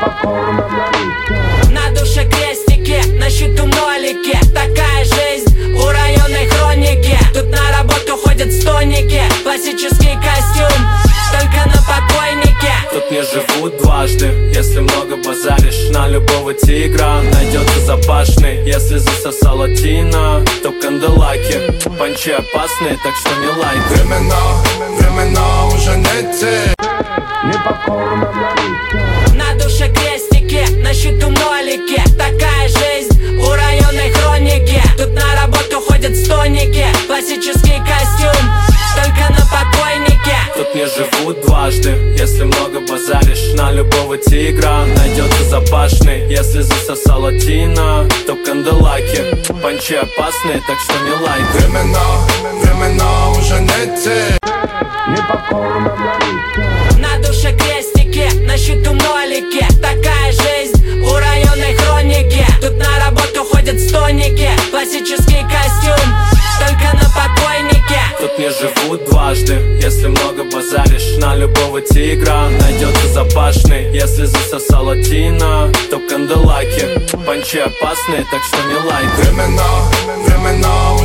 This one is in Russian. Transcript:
На душе крестики, на счету нолики. Такая жизнь у районной хроники. Тут на работу ходят стоники. Классический костюм, только на покойнике. Тут не живут дважды. Если много базаришь на любого тигра, найдется запашный. Если засосала Тина, то канделаки. Панчи опасные, так что не лайк. Времена уже не те. На душе крестики, на счету нолики. Такая жизнь у районной хроники. Тут на работу ходят стоники. Классический костюм, только на покойнике. Тут не живут дважды. Если много базаришь на любого тигра, найдется запашный. Если засосала Тина, то канделаки. Панчи опасные, так что не лайк. Времена уже не те. На душе крестики, на счету нолики. Такая жизнь у районной хроники. Тут на работу ходят стоники. Классический костюм, только на покойнике. Тут не живут дважды. Если много базаришь на любого тигра, найдется запашный. Если засосала Тина, то канделаки. Панчи опасные, так что не лайк. Времена